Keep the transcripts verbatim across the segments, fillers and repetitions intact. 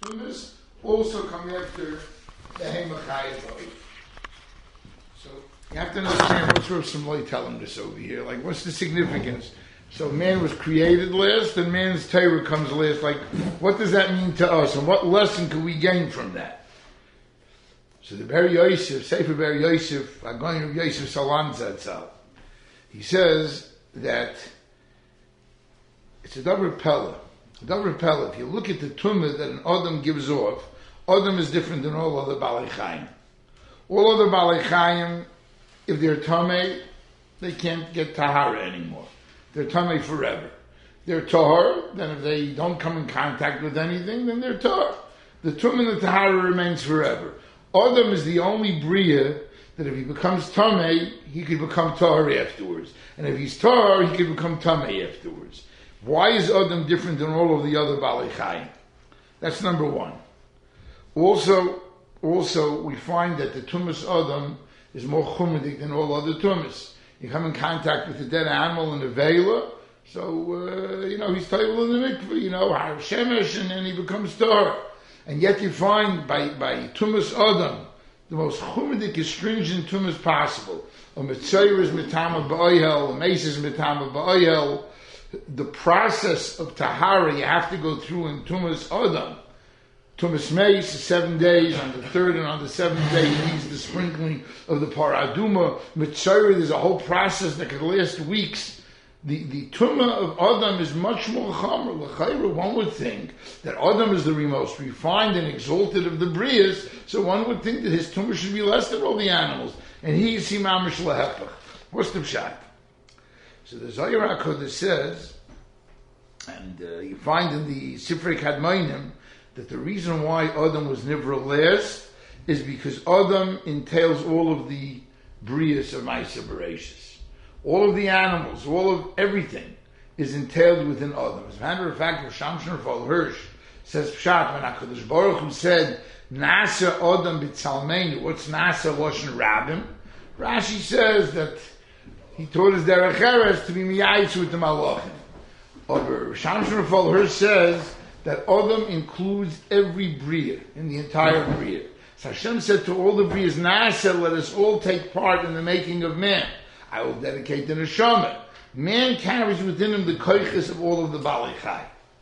tumas also come after the Hemachayim. So you have to understand what's Rav Simlai telling us over here. Like, what's the significance? So man was created last, and man's Torah comes last. Like, what does that mean to us, and what lesson can we gain from that? So the Ber Yosef, Sefer Ber Yosef, Agon of Yosef Salam Zatzal, he says that it's a double pella. A double pella. If you look at the tumah that an Adam gives off, Adam is different than all other Balei Chaim. All other Balei Chaim, if they're Tameh, they can't get Tahara anymore. They're Tameh forever. They're Tahar, then if they don't come in contact with anything, then they're Tahar. The Tumah and the Tahara remains forever. Adam is the only Bria that if he becomes Tameh, he could become Tahar afterwards. And if he's Tahar, he could become Tameh afterwards. Why is Adam different than all of the other Balei Chaim? That's number one. Also, also we find that the Tumas Adam is more chumadik than all other Tumas. You come in contact with a dead animal in the Vela, so, uh, you know, he's table in the mikveh, you know, Har Shemesh, and then he becomes Tahar. And yet you find by, by Tumas Adam, the most chumadik, stringent Tumas possible. A Mitzayr is Mitama Ba'oyel, a Mace is Mitama Ba'oyel. The process of Tahara you have to go through in Tumas Adam. Tumas Mace is seven days, on the third and on the seventh day he needs the sprinkling of the Paraduma. Mitzayr, there's a whole process that could last weeks. The the Tumah of Adam is much more chamer. L'chayra, one would think that Adam is the most refined and exalted of the Brias, so one would think that his Tumah should be less than all the animals. And he is Simamish Lahepach. What's the pshat? So the Zohar HaKodesh says, and uh, you find in the Sifrei Kadmonim, that the reason why Adam was never last is because Adam entails all of the Brias of Ma'aseh Bereishis. All of the animals, all of everything is entailed within Adam. As a matter of fact, Rosh Hashanah Hirsch says Pshat, when HaKadosh Baruch Hu said, Nasa Adam b'tzalmeinu, what's Nasa Loshen Rabim? Rashi says that he taught his Derech Eretz to be miyayitz with the Malachim. Over Rosh Hashanah Hirsch says that Adam includes every Bria, in the entire Bria. So Hashem said to all the Brias, Nasa, let us all take part in the making of man. I will dedicate the neshama. Man carries within him the koiches of all of the Balei Chai.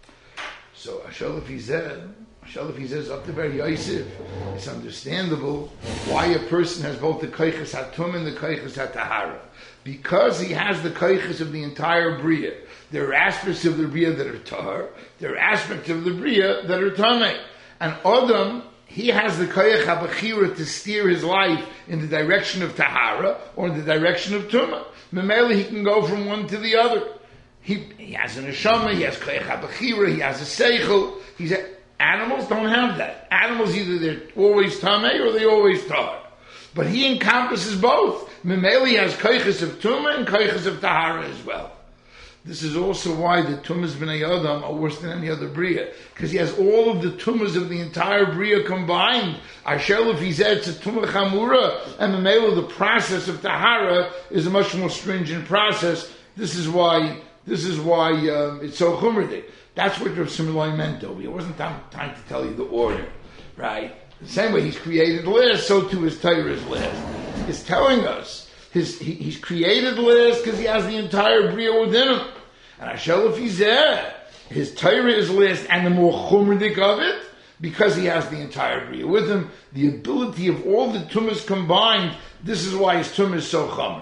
So Ashel if he said, Ashel if he says up to Ber Yosef, it's understandable why a person has both the koiches hatum and the koiches hatahara, because he has the koiches of the entire bria. There are aspects of the bria that are tahar. There are aspects of the bria that are tamei. And Adam, he has the koyach habachira to steer his life in the direction of tahara or in the direction of tumah. Memela, he can go from one to the other. He, he has an neshama, he has koyach habachira, he has a seichel. He's a, animals don't have that. Animals either they're always tamei or they always tahar. But he encompasses both. Memela, he has koyches of tumah and koyches of tahara as well. This is also why the Tumas B'nai Adam are worse than any other Bria. Because he has all of the Tumas of the entire Bria combined. Ashel, if he said it's a Tumah Chamura, and the male of the process of Tahara is a much more stringent process. This is why, this is why um, it's so chumradik. That's what Rav Simlai meant over here. It wasn't time, time to tell you the order, right? The same way he's created last, so too his Torah is last. It's telling us His, he, he's created last because he has the entire Bria within him. And Ashel if he's there, his Torah is last and the more chumradik of it, because he has the entire Bria with him, the ability of all the Tumas combined, this is why his Tumah is so chum.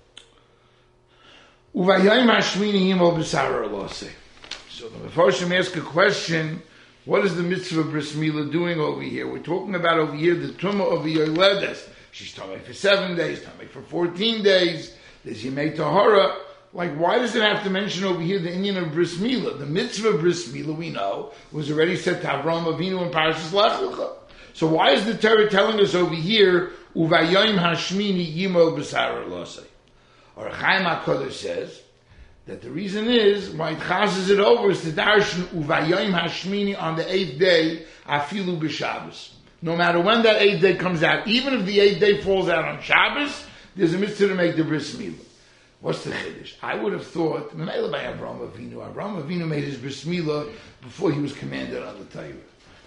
Uvayayim hashmini himo b'sara alose. So the Mefarshim ask a question, what is the mitzvah bris milah doing over here? We're talking about over here the Tumah of the Yoledes. She's tamei for seven days, tamei for fourteen days. There's Yemei Tahara. Like, why does it have to mention over here the Indian of Bris Milah? The mitzvah of Bris Milah, we know, was already said to Avraham Avinu in Parashas Lech Lecha. So why is the Torah telling us over here, Uvayayim hashmini yimo b'sara losei? Or Chaim HaKodesh says that the reason is why it chazes it over is to darshan Uvayayim hashmini on the eighth day, afilu b'Shabbos. No matter when that eighth day comes out, even if the eighth day falls out on Shabbos, there's a mitzvah to make the bris milah. What's the chiddush? I would have thought, Memela by Avraham Avinu. Avraham Avinu made his bris milah before he was commanded on the Torah.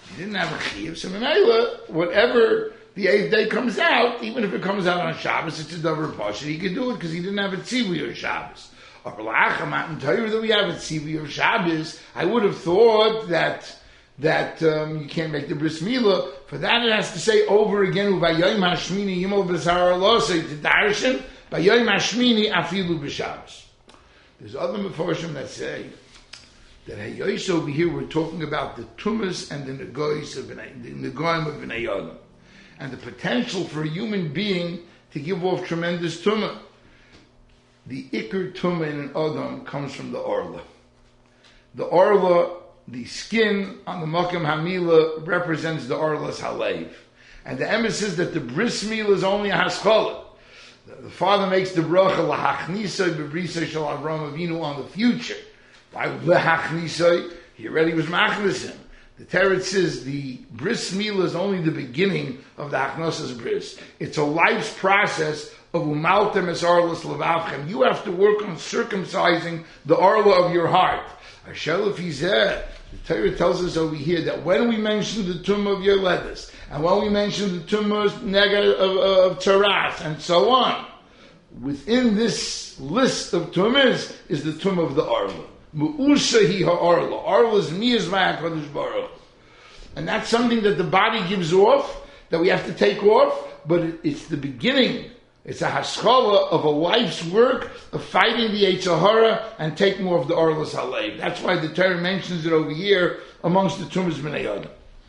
He didn't have a chiyuv, so Menayla, whatever the eighth day comes out, even if it comes out on Shabbos, it's a davar pasha. He could do it because he didn't have a tzivui of Shabbos. Or L'Achamat and Torah that we have a tzivui of Shabbos, I would have thought that that um, you can't make the bris milah. For that, it has to say over again, "Uvayoyim hashmini yimol b'zar losei to darshan vayoyim hashmini afilu b'Shabbos." There's other meforshim that say that Hayois over here we're talking about the tumas and the negois of the negoim of Bnei Adam, and the potential for a human being to give off tremendous tumah. The ikar tumah in an adam comes from the orla. The orla, the skin on the makam hamila, represents the orlas halev, and the emes is that the bris milah is only a haskalah. The, the father makes the bracha lahachnisay bebrisa shel Avram Avinu on the future. Why lahachnisay? He already was machnis him. The Teretz says the bris milah is only the beginning of the hachnosas bris. It's a life's process of umaltem es arlas levavchem. You have to work on circumcising the arla of your heart. Ashel ifizeh. The Torah tells us over here that when we mention the tumah of Yoledes, and when we mention the tumah nega of, of, of Taras, and so on, within this list of tumahs is the tumah of the arla. Mu'usahi ha'arla. Arla is miyaz ma'akadosh baruch. And that's something that the body gives off, that we have to take off, but it, it's the beginning. It's a haskalah of a life's work of fighting the Yetzer Hara and taking off the Arlas Halev. That's why the Torah mentions it over here amongst the Tumas B'nai Adam.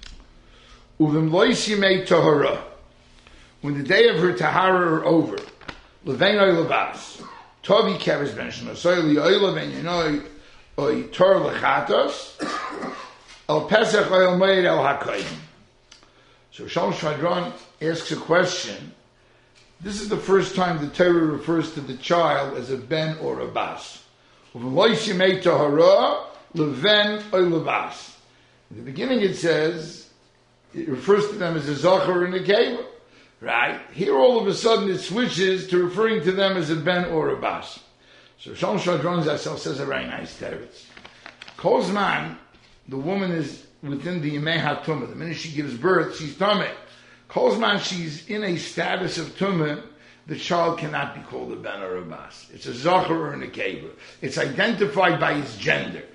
Uvim lois yimei tahara. When the day of her tahara are over, levein oy levas, tovi keves ben shnosoi li'oyla ben yinoi oy tor lechatos, el pesach oy el moed el hakoyim. So Shalom Shvadron asks a question. This is the first time the Torah refers to the child as a ben or a bas. In the beginning it says, it refers to them as a zachar and a keva. Right? Here all of a sudden it switches to referring to them as a ben or a bas. So Shalom Shvadron Zassel says a very nice teretz. Kozman, the woman is within the Yemei HaTumah. The minute she gives birth, she's tameh. Kozman, she's in a status of tumah, the child cannot be called a ben or a bas. It's a zachar or a nekeva. It's identified by his gender.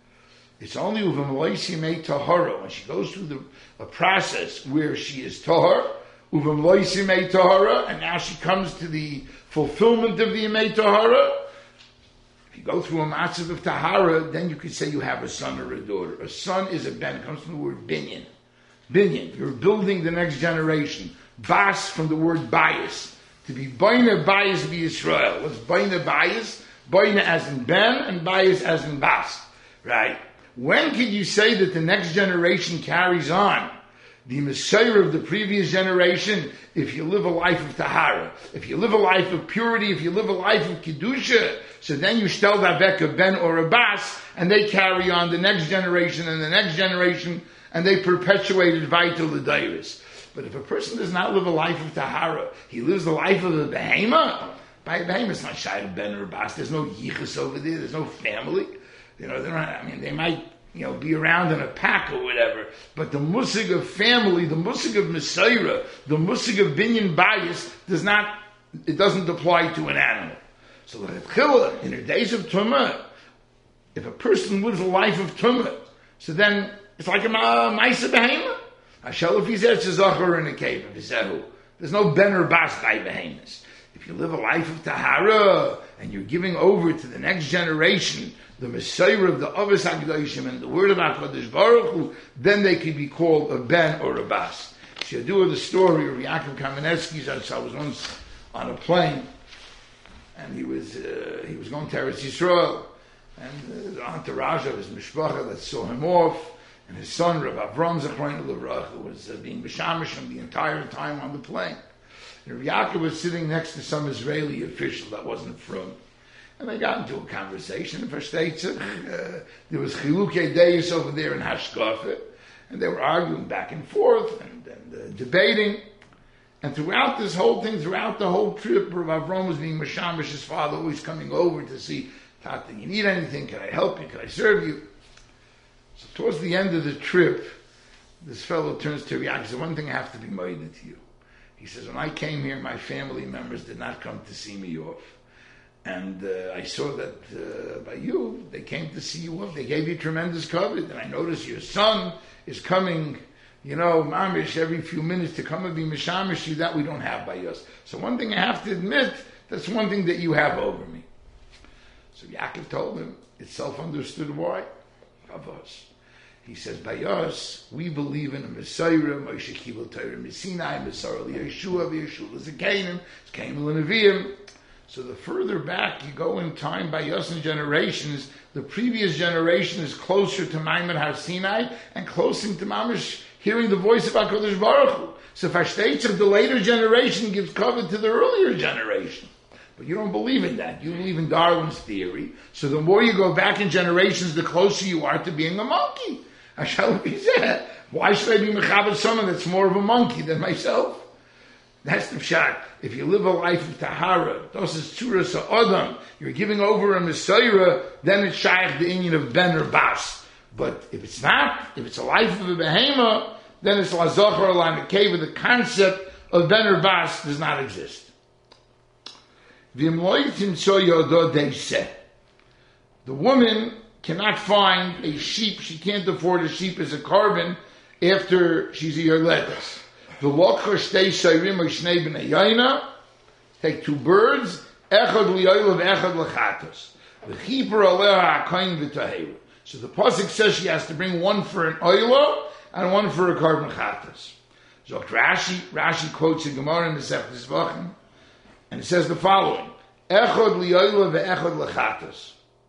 It's only uvim lois tahara, when she goes through the, a process where she is tahar, uvim lois tahara, and now she comes to the fulfillment of the yemei tahara. If you go through a matzav of tahara, then you could say you have a son or a daughter. A son is a ben, it comes from the word binyan. Binyan, you're building the next generation. Bas from the word bias. To be baina bias be Yisrael. What's baina bias? Baina as in ben and bias as in bas. Right? When can you say that the next generation carries on the Messiah of the previous generation? If you live a life of tahara, if you live a life of purity, if you live a life of kedusha, so then you stel davek a ben or a bas, and they carry on the next generation and the next generation, and they perpetuated vital l'dairis. But if a person does not live a life of tahara, he lives the life of a behema. By a behema, it's not shy of ben or bas. There's no yichus over there. There's no family. You know, they're not, I mean, they might, you know, be around in a pack or whatever. But the musig of family, the musig of Messiah, the musig of binyan bias does not, it doesn't apply to an animal. So the Chila, in her days of tumah, if a person lives a life of tumah, so then it's like a ma'isa behema. Hashel if he says a zachar in a cave of Zehu. There's no ben or bas by behemoths. If you live a life of tahara and you're giving over to the next generation the Messiah of the Avos HaKadoshim and the word of HaKadosh Baruch Hu, then they could be called a ben or a bas. So you do the story of Yaakov Kamenetsky. I was once on a plane and he was uh, he was going to Eretz Yisrael, and the entourage of his mishpacha that saw him off, and his son, Rav Avram Zechron Levracha, was uh, being mishamish him the entire time on the plane. And Rav Yaakov was sitting next to some Israeli official that wasn't from. And they got into a conversation. For states, uh, there was chilukei deis over there in Hashkafa, and they were arguing back and forth and, and uh, debating. And throughout this whole thing, throughout the whole trip, Rav Avram was being mishamish, his father always coming over to see, Tata, you need anything? Can I help you? Can I serve you? So towards the end of the trip, this fellow turns to Yaakov and says, one thing I have to be moided to you. He says, when I came here, my family members did not come to see me off. And uh, I saw that uh, by you, they came to see you off. They gave you tremendous covet. And I noticed your son is coming, you know, mamish, every few minutes to come and be mishamish you. That we don't have by us. So one thing I have to admit, that's one thing that you have over me. So Yaakov told him, it's self-understood why? Of us. He says, by us, we believe in a Messiah, Moshe Kibel Torah Messinai, Messiah Yeshua, Yeshua Zekanim, Zekanim L'Neviim. So the further back you go in time by us and generations, the previous generation is closer to Maimon Har Sinai and closer to Mamish, hearing the voice of HaKadosh Baruch Hu. So Fashteitzach, the later generation gives cover to the earlier generation. But you don't believe in that. You believe in Darwin's theory. So the more you go back in generations, the closer you are to being a monkey. I shall be said. Why should I be mechaber someone that's more of a monkey than myself? That's the pshat. If you live a life of tahara, dos is tzuras ha'adam, you're giving over a Messiah, then it's shaykh the inyan of ben or bas. But if it's not, if it's a life of a behema, then it's la zochar la nekeva. The concept of ben or bas does not exist. The woman cannot find a sheep. She can't afford a sheep as a carbon after she's a yoledes. Take two birds, echad li'oil echad lechatos. So the pasuk says she has to bring one for an oila and one for a carbon chatos. So Rashi, Rashi quotes a Gemara in the Masechtas Zvachim, and it says the following: echad li'oil ve'echad lechatos.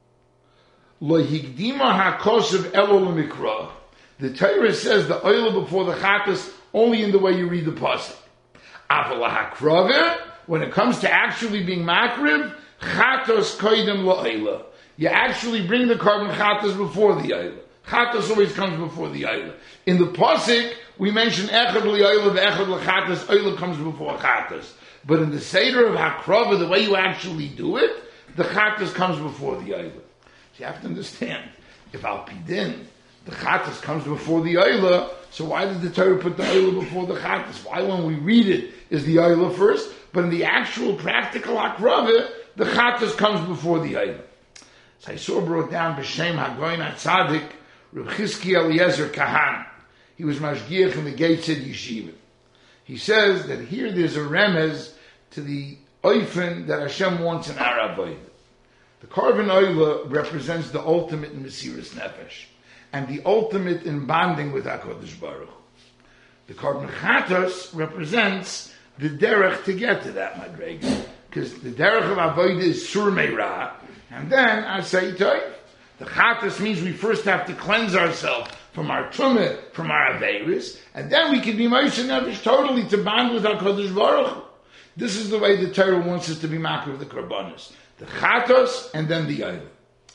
Lo higdima hakosav elo lemikra. The Torah says the oil before the chatos only in the way you read the pasuk. Aval hakrave, when it comes to actually being makriv, chatos koidem la'oila. You actually bring the carbon chatos before the oila. Chatos always comes before the oila. In the pasuk, we mention echad li'oila ve'echad lechatos. Oila comes before chatos. But in the seder of hakrave, the way you actually do it, the chatos comes before the oila. So you have to understand, if al pidin, the chatos comes before the oila, so why did the Torah put the oila before the chatos? Why, when we read it, is the oila first? But in the actual practical hakrava, the chatos comes before the oila. So I saw brought down b'shem hagoyin atzadik Reb Chizki Eliezer Kahan. He was mashgiach in the Gates of Yeshiva. He says that here there's a remez to the oifen that Hashem wants in our avodah. The carbon oila represents the ultimate in Mesiras Nefesh and the ultimate in bonding with HaKadosh Baruch Hu. The carbon chatos represents the derech to get to that madrega, because the derech of avodah is sur meira, and then asay toiv. The chatos means we first have to cleanse ourselves from our tumah, from our averis, and then we can be Moshe Nefesh totally to bond with HaKadosh Baruch Hu. This is the way the Torah wants us to be makar of the karbanos. The chatos and then the oil.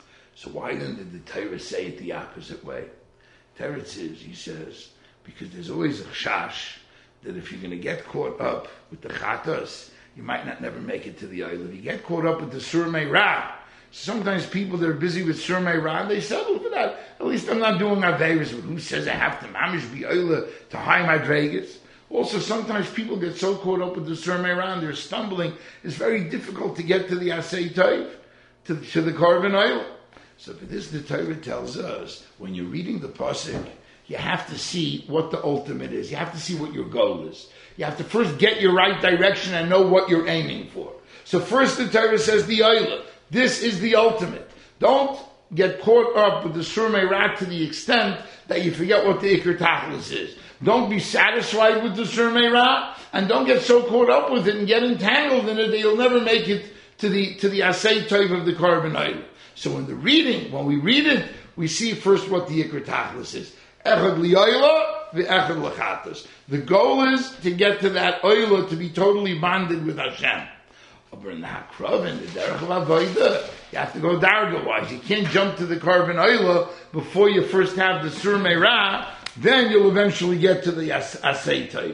So why then did the Torah say it the opposite way? Torah says, he says, because there's always a chash that if you're going to get caught up with the chatos, you might not never make it to the oil. If you get caught up with the sur meirah, sometimes people that are busy with sur meirah, they settle for that. At least I'm not doing averis. But who says I have to mamish be oil to high madregas? Also, sometimes people get so caught up with the sur meirah and they're stumbling. It's very difficult to get to the asay toiv, to, to the carbon oil. So for this, the Torah tells us, when you're reading the pasuk, you have to see what the ultimate is. You have to see what your goal is. You have to first get your right direction and know what you're aiming for. So first the Torah says the oila. This is the ultimate. Don't get caught up with the sur meirah to the extent that you forget what the ikar tachlis is. Don't be satisfied with the sur meirah, and don't get so caught up with it and get entangled in it that you'll never make it to the to the asay toiv of the carbon oil. So in the reading, when we read it, we see first what the ikar tachlis is. Echad li'oila ve'echad lechatos. The goal is to get to that oila, to be totally bonded with Hashem. But in the hakrav, in the derech of avodah, you have to go darga-wise. You can't jump to the carbon oila before you first have the sur meirah. Then you'll eventually get to the asay toiv.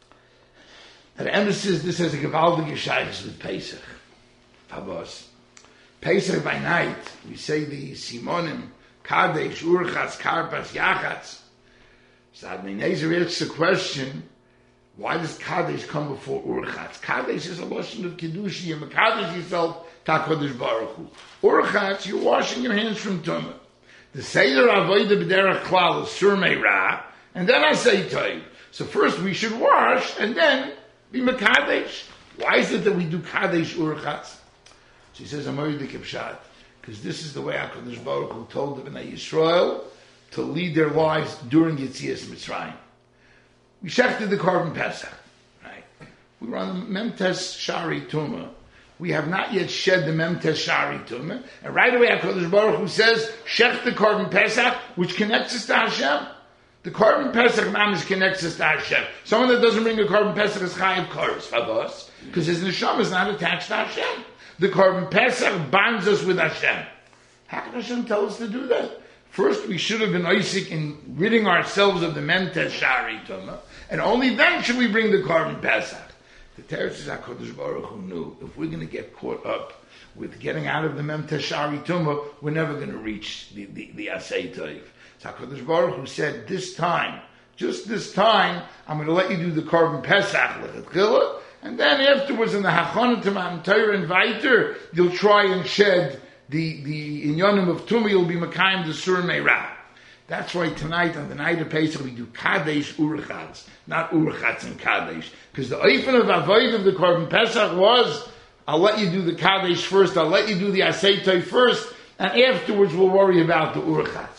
The emphasis, this has a gewaldige shaykhs with Pesach. Pabos. Pesach by night, we say the simonim, kadesh, urchatz, karpas, yachatz. So Adnei Nezer asks the question, why does Kadesh come before Urchatz? Kadesh is a lotion of Kiddushi, and Mekadesh yourself, Takadosh Baruch Hu. Urchatz, you're washing your hands from Tumah. The Seder Avodah B'derech Klal is Surmei Ra, and then I say Toiv. So first we should wash, and then be Mekadesh. Why is it that we do Kadesh Urchatz? So he says, Amori de Kipshat, because this is the way HaKadosh Baruch Hu told the Bnei Yisrael to lead their lives during Yetzias Mitzrayim. We shechted the Korban Pesach, right? We were on the Memtes Shari Tumah. We have not yet shed the Memtes Shari Tumah. And right away, HaKadosh Baruch Hu says, shech the Korban Pesach, which connects us to Hashem. The Korban Pesach mamish connects us to Hashem. Someone that doesn't bring a Korban Pesach is chayiv koros, favos, because his neshama is not attached to Hashem. The Korban Pesach bonds us with Hashem. How can Hashem tell us to do that? First, we should have been Isaac in ridding ourselves of the Memtes Shari Tumah, and only then should we bring the Korban Pesach. The Teretz is HaKadosh Baruch Hu knew if we're going to get caught up with getting out of the Memtes Shari Tumah, we're never going to reach the, the, the Asay Toiv. So HaKadosh Baruch Hu said, this time, just this time, I'm going to let you do the Korban Pesach, Lechatchila, and then afterwards in the Hachana to Matan Torah and Vayter, you'll try and shed the, the Inyanim of Tumah, you'll be Makayim the Sur Meirah. That's why tonight, on the night of Pesach, we do Kadesh Urchatz, not Urchatz and Kadesh. Because the Eifen of Avoid of the Korban Pesach was, I'll let you do the Kadesh first, I'll let you do the Asay first, and afterwards we'll worry about the Urchatz.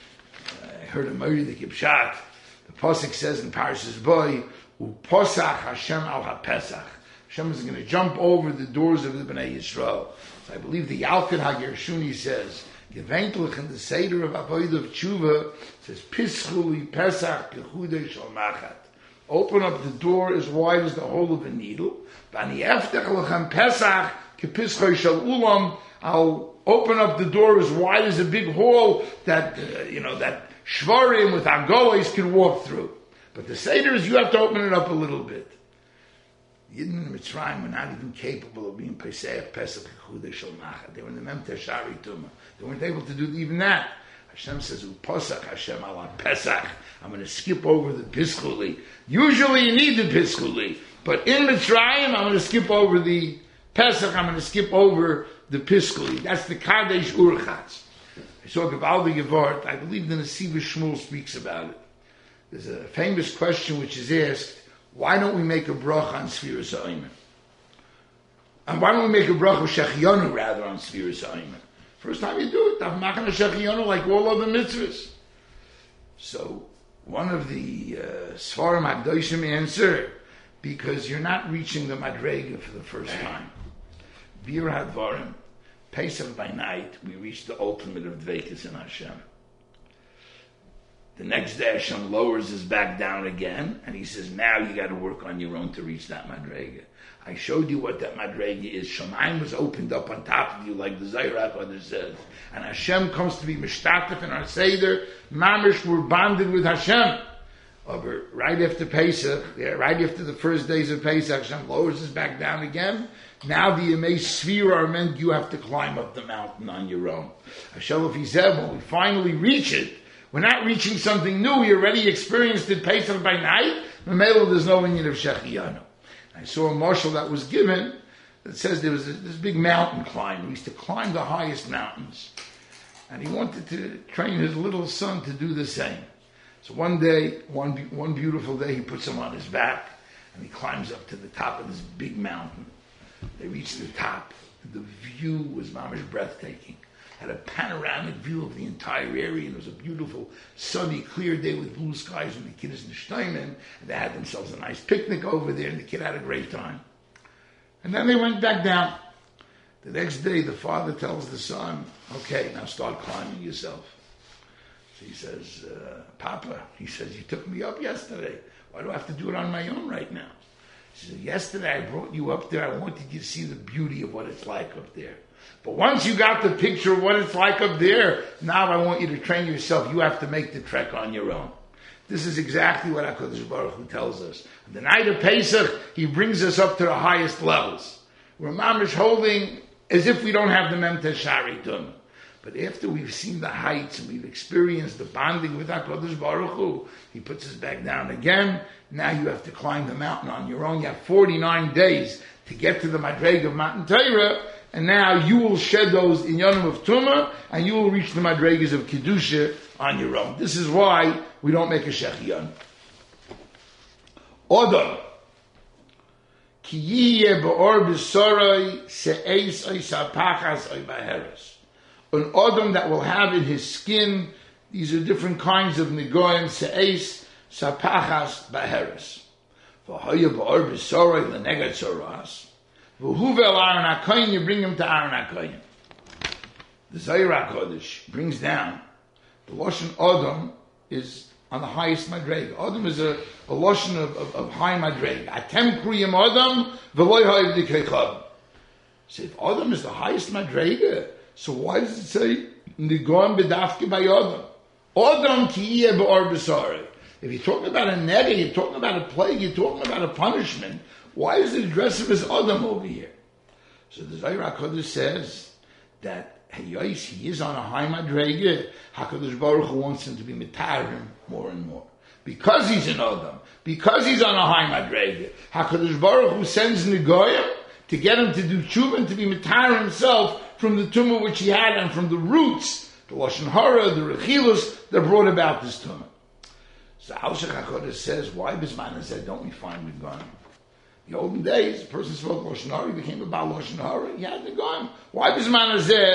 I heard a Mori the Kipshat. The Pasuk says in Parashas Boy, Uposach Hashem al HaPesach. Hashem is going to jump over the doors of the Bnei Yisrael. So I believe the Yalkut HaGershuni says, Gevenklich in the Seder of Avodah of Tshuva says, Pischuli Pesach Kechudesh al Machat. Open up the door as wide as the hole of a needle. Vani Eftech Lechem Pesach Kepischoi Shal Ulam. I'll open up the door as wide as a big hall that, uh, you know, that Shvarim with Agolis can walk through. But the Seder is you have to open it up a little bit. Yidden and Mitzrayim were not even capable of being Pesach, Pesach, Chudesh, Shal Machat. They were in the Memtes Shari Tumah. They weren't able to do even that. Hashem says, Uposach Hashem ala Pesach. I'm going to skip over the Pischuli. Usually you need the Pischuli. But in Mitzrayim, I'm going to skip over the Pesach. I'm going to skip over the Pischuli. That's the Kadesh Urchatz. I saw Gavaldi Gevart. I believe the Nesiv Shmuel speaks about it. There's a famous question which is asked, why don't we make a bracha on Sfiras HaOmer? And why don't we make a bracha of Shechianu rather on Sfiras HaOmer? First time you do it, Tavmachan Shechianu like all other mitzvahs. So one of the uh, Sfarim HaKdoshim answer, because you're not reaching the Madrega for the first time. Bir HaDvarim, Pesach by night, we reach the ultimate of Dveikus in Hashem. The next day Hashem lowers his back down again, and he says, now you got to work on your own to reach that Madrega. I showed you what that Madrega is. Shamayim was opened up on top of you, like the Zohar HaKodesh says. And Hashem comes to be Mishtatef in our Seder. Mamish, we're bonded with Hashem. Over right after Pesach, yeah, right after the first days of Pesach, Hashem lowers his back down again. Now the Yemei Sfira are meant you have to climb up the mountain on your own. Hashem, if he said, when we finally reach it, we're not reaching something new. We already experienced it Pesach by night. Memelo, there's no union of Shechianu. I saw a marshal that was given that says there was a, this big mountain climb. He used to climb the highest mountains. And he wanted to train his little son to do the same. So one day, one one beautiful day, he puts him on his back and he climbs up to the top of this big mountain. They reach the top. The view was mamish breathtaking. Had a panoramic view of the entire area, and it was a beautiful, sunny, clear day with blue skies, and the kid is in Steinman, and they had themselves a nice picnic over there, and the kid had a great time. And then they went back down. The next day, the father tells the son, okay, now start climbing yourself. So he says, uh, Papa, he says, you took me up yesterday. Why do I have to do it on my own right now? He says, yesterday I brought you up there. I wanted you to see the beauty of what it's like up there. But once you got the picture of what it's like up there, now I want you to train yourself. You have to make the trek on your own. This is exactly what HaKadosh Baruch Hu tells us. On the night of Pesach, he brings us up to the highest levels. We're mamish holding as if we don't have the Memtes Shari Tumah. But after we've seen the heights and we've experienced the bonding with HaKadosh Baruch Hu, he puts us back down again. Now you have to climb the mountain on your own. You have forty-nine days to get to the Madrega of Matan Torah, and now you will shed those inyanim of Tumah, and you will reach the Madregas of Kedusha on your own. This is why we don't make a Shechion. Odom. Ki yiyeh ba'or b'soroi se'eis oy sapachas oy b'heres. An Odom that will have in his skin, these are different kinds of negoim, se'eis, sapachas, b'heres. V'hoya ba'or b'soroi l'negat soras. V'huvel Aaron HaKoyin, you bring him to Aaron HaKoyin. The Zohar HaKodesh brings down, the Lashon Odom is on the highest madrega. Odom is a, a Lashon of, of, of high madrega. Atem kriyim Odom, v'loy ha'ev dikeichab. So if Odom is the highest madrega, so why does it say, Nigon bedafke by Odom? Odom ki yiyeh ba'or b'soroi. If you're talking about a nega, you're talking about a plague, you're talking about a punishment, why is it addressed him as Adam over here? So the Zohar HaKodesh says that Hayos, he is on a high madrega. HaKadosh Baruch Hu wants him to be mitarim more and more. Because he's an Adam, because he's on a high madrega, HaKadosh Baruch Hu sends Negoyim to get him to do tshuva and to be mitar himself from the tumah which he had and from the roots, the Lashon Hara, the Rechilus, that brought about this tumah. So Alshach HaKodesh says, why Bisman said, don't we find Negoyim? In the olden days, a person spoke Lashon Hara, he became about Lashon Hara, he had Negoyim. Why Bisman Hazeh?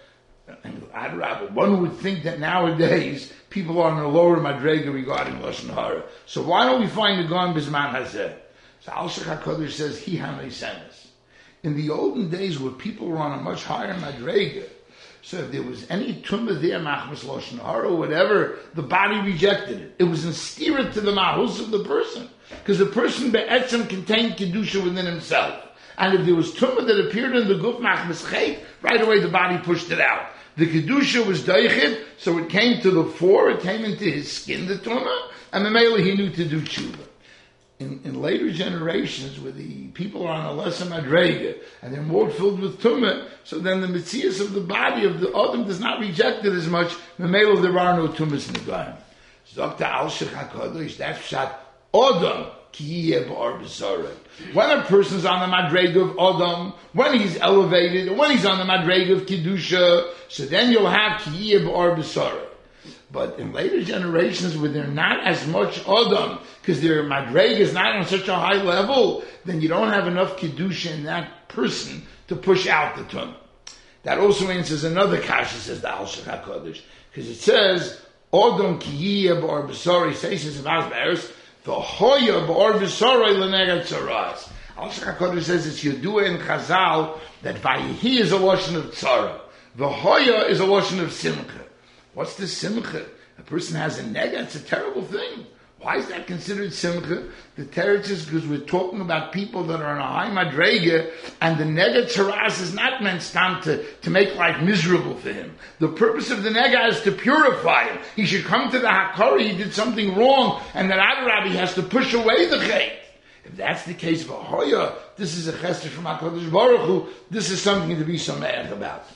And one would think that nowadays people are in a lower madrega regarding Lashon Hara. So why don't we find Negoyim Bisman Hazeh? So Alshach HaKodesh says, He Hanei Senes. In the olden days where people were on a much higher madrega, so if there was any tumah there, machmas Lashon Hara or whatever, the body rejected it. It was instilled to the mahus of the person. Because the person be'etzem contained kedusha within himself. And if there was tumah that appeared in the guf machmas chet, right away the body pushed it out. The kedusha was daichid, so it came to the fore, it came into his skin, the tumah, and the mele he knew to do tshuva. In, in later generations, where the people are on a lesser madrega and they're more filled with tumah, so then the mitzias of the body of the Adam does not reject it as much. Memelo, there are no tumas negayim. Zokta Alshach HaKadosh, that's pshat Adam ki yiyeh ba'or b'soroi. When a person's on the madrega of Adam, when he's elevated, when he's on the madrega of kedusha, so then you'll have ki yiyeh ba'or b'soroi. But in later generations where they're not as much Adam, because their madrega is not on such a high level, then you don't have enough kedusha in that person to push out the tumah. That also answers another kasha, says the Alshach HaKodesh, because it says, Adam ki yiyeh ba'or b'soroi, says in Zavaz Be'eres, the hoya ba'or b'soroi l'negat tzaras. Alshach HaKodesh says it's Yedua in Chazal that Vayihi is a lashon of tzara. The hoya is a lashon of simcha. What's the simcha? A person has a nega, it's a terrible thing. Why is that considered simcha? The teretz is because we're talking about people that are on a high madrega, and the nega tzaras is not meant stam to, to make life miserable for him. The purpose of the nega is to purify him. He should come to the hakari, he did something wrong, and that Adarabbi has to push away the chet. If that's the case for Hoya, this is a chesed from HaKadosh Baruch Hu, this is something to be sameach about.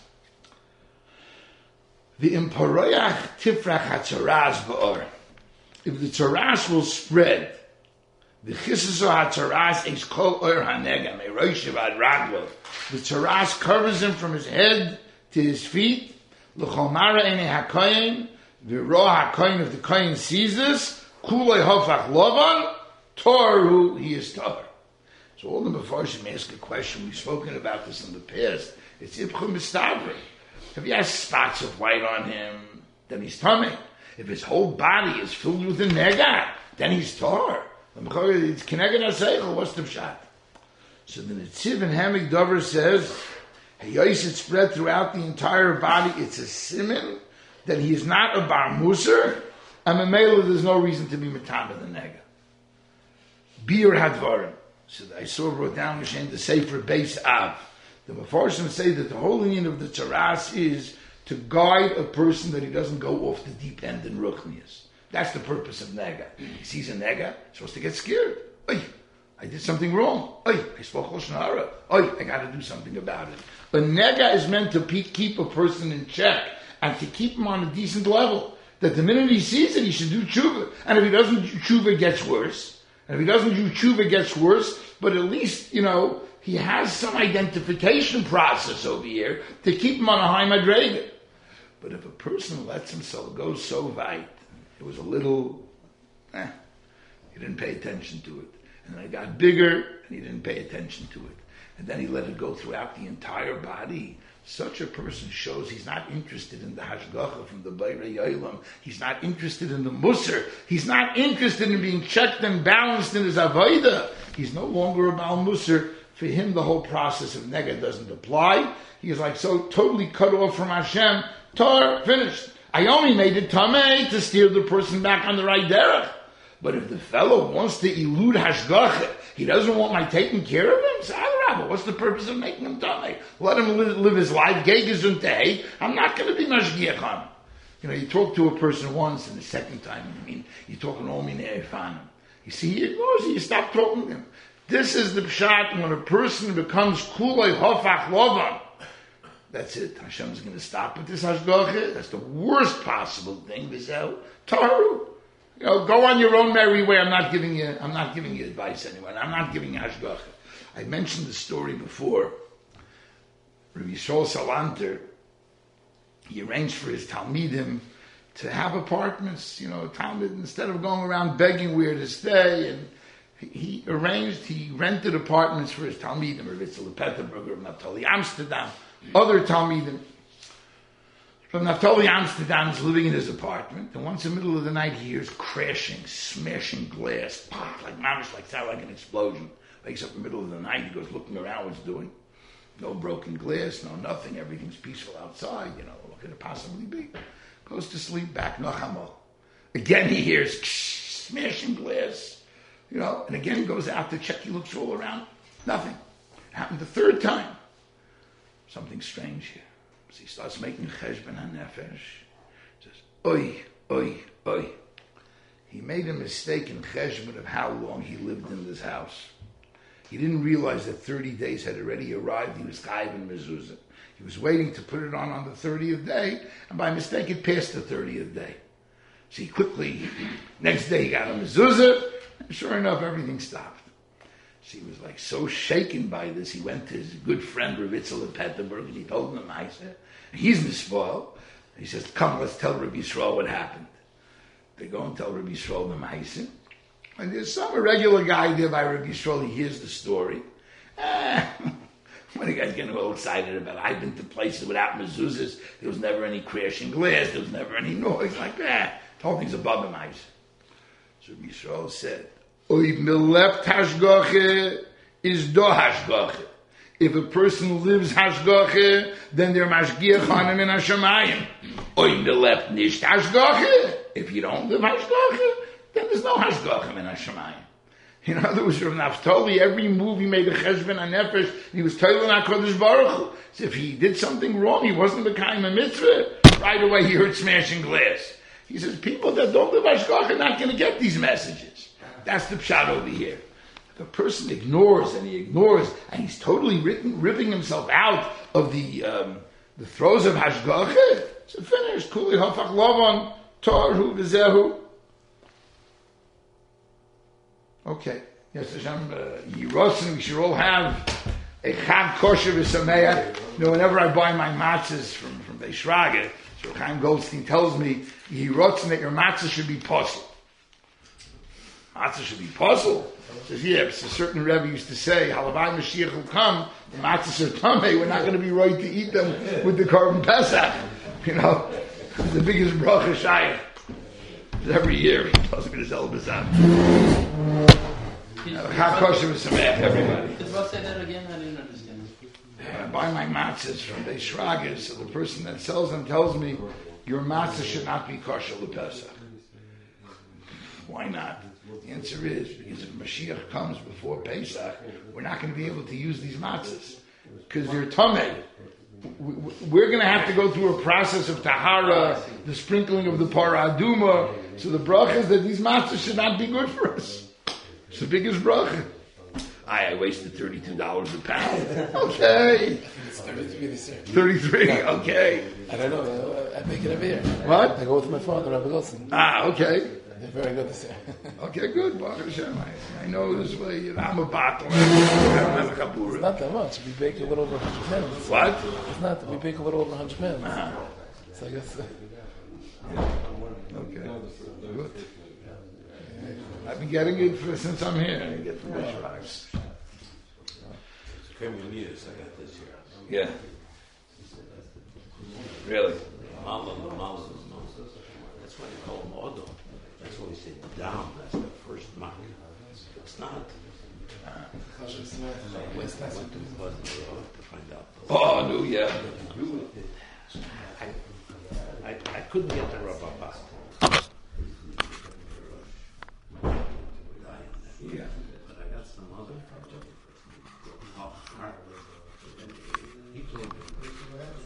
The imparoyach tifrach hatzaraz ba'or. If the tzaras will spread, the chisaso hatzaras is kol or hanega me'roishiv ad raglo. The tzaras covers him from his head to his feet. L'chomara ene hakoyin, v'ro hakoyin, if the koyin sees this, kulei hofach lovan, toru, he is tar. So all the Mefarshim ask a question, we've spoken about this in the past, it's ibchum mistabri. If he has spots of white on him, then he's tummy. If his whole body is filled with a nega, then he's tar. It's keneged haseichel, what's the pshat? So the Netziv in Hamik Dover says, Hayos, it spread throughout the entire body, it's a siman that he is not a bar muser, and memela there's no reason to be matama the nega. Bir hadvarim. So I saw wrote down Mishen the Sefer Beis Av. The Mefarshim say that the whole union of the tzaras is to guide a person that he doesn't go off the deep end in ruchnias. That's the purpose of nega. He sees a nega, he's supposed to get scared. Oy, I did something wrong. Oy, I spoke Lashon Hara. Oy, I got to do something about it. A nega is meant to pe- keep a person in check and to keep him on a decent level. That the minute he sees it, he should do tshuva. And if he doesn't do tshuva, it gets worse. And if he doesn't do tshuva, it gets worse. But at least, you know, he has some identification process over here to keep him on a high madrega. But if a person lets himself go so weit, it was a little, eh, he didn't pay attention to it. And then it got bigger, and he didn't pay attention to it. And then he let it go throughout the entire body. Such a person shows he's not interested in the hashgacha from the Beirei Yolam. He's not interested in the musar. He's not interested in being checked and balanced in his avodah. He's no longer a Baal Musar. For him, the whole process of nega doesn't apply. He's like so totally cut off from Hashem. Tar, finished. I only made it tamei to steer the person back on the right derech. But if the fellow wants to elude hashgacha, he doesn't want my taking care of him, so what's the purpose of making him tamei? Let him live, live his life. Gegesundheit. I'm not going to be mashgiach on him. You know, you talk to a person once, and the second time, I mean, you're talking all minei fanim. You see, he ignores you. You stop talking to him. This is the pshat when a person becomes kulei hofach lovan. That's it. Hashem's going to stop with this hashgacha. That's the worst possible thing. V'zeu taharu. You know, go on your own merry way. I'm not giving you. I'm not giving you advice anyway. I'm not giving you hashgacha. I mentioned the story before. Rabbi Yisrael Salanter, he arranged for his talmidim to have apartments. You know, talmid, instead of going around begging where to stay, and he, he arranged. He rented apartments for his talmidim. Rabbi Yitzhak Petterberger of Naftali Amsterdam. Other talmidim from Naftali Amsterdam is living in his apartment, and once in the middle of the night he hears crashing, smashing glass, pop, like mamish, like sound like an explosion. Wakes up in the middle of the night, he goes looking around what's doing. No broken glass, no nothing, everything's peaceful outside, you know, what could it possibly be? Goes to sleep, back, nachamo. Again he hears smashing glass, you know, and again he goes out to check, he looks all around, nothing. Happened the third time. Something strange here. So he starts making cheshbon hanefesh. Says, oi, oi, oi. He made a mistake in cheshbon of how long he lived in this house. He didn't realize that thirty days had already arrived. He was chayiv in mezuzah. He was waiting to put it on on the thirtieth day, and by mistake it passed the thirtieth day. So he quickly, next day he got a mezuzah, and sure enough, everything stopped. So he was like so shaken by this. He went to his good friend Rav Yitzhak Petterberg, and he told him, I said, he's mispoiled. He says, come, let's tell Rabbi Yisrael what happened. They go and tell Rabbi Yisrael the Ma'aseh. And there's some irregular guy there by Rabbi Yisrael. He hears the story. Eh, when the guy's getting all excited about it, I've been to places without mezuzahs. There was never any crashing glass. There was never any noise. Like that. The whole thing's above the Ma'aseh. So Rabbi Yisrael said, Oy melept hashgache is do hashgache. If a person lives hashgache, then they're mashgiach on him in hashamayim. Oy melept nisht hashgache. If you don't live hashgache, then there's no hashgacha in hashamayim. In other words, Rav Naftali, every move he made a cheshbon hanefesh, he was toiling HaKadosh Baruch Hu. So if he did something wrong, he wasn't b'kayim a mitzvah, right away he heard smashing glass. He says, people that don't live hashgacha are not going to get these messages. That's the pshat over here. If a person ignores and he ignores and he's totally ripping, ripping himself out of the um, the throes of hashgacha, it's finished. Kuli hafach lavan tarhu v'zehu. Okay. Yes, Hashem, Yirotzen, we should all have a chag kosher v'sameach. You know, whenever I buy my matzahs from from Beis Shraga, so Chaim Goldstein tells me Yirotzen that your matzah should be possible. Matzah should be puzzle. Says, yeah, it's a certain Rebbe used to say, Halavai Mashiach will come, the matzahs are tamei, we're not going to be right to eat them with the Korban Pesach. You know, it's the biggest bracha shayach. Every year he tells me to sell Bezat. Chag kosher v'sameach, everybody. Could you say that again? I didn't understand. I buy my matzahs from Beis Shraga, so the person that sells them tells me, your matzah should not be kosher l'Pesach. Why not? The answer is, because if Mashiach comes before Pesach, we're not going to be able to use these matzahs, because they're tamei. We're going to have to go through a process of tahara, the sprinkling of the para aduma. So the bracha is that these matzahs should not be good for us. It's the biggest bracha. I, I wasted thirty-two dollars a pound. Okay. It's thirty-three this year. thirty-three, okay. I don't know. I, I make it every year. What? I go with my father, Rabbi Wilson. Ah, okay. They're very good this year. Okay, good. Baruch Hashem. I, I know this way. You know, I'm a bottle. I don't have a It's kapura. not that much. We bake a little over one hundred pounds. What? It's not. We bake a little over one hundred pounds. Uh-huh. So I guess. Uh, Okay, good. I've been getting it for, since I'm here. I get the Mishras. Premium years I got this year. Yeah. Really? Malam, the Malam, that's why they call him Odo. That's why we say down. That's the first mark. It's not. I went to Bud to find out. Oh, no, yeah. I, I, I couldn't get the rubber band.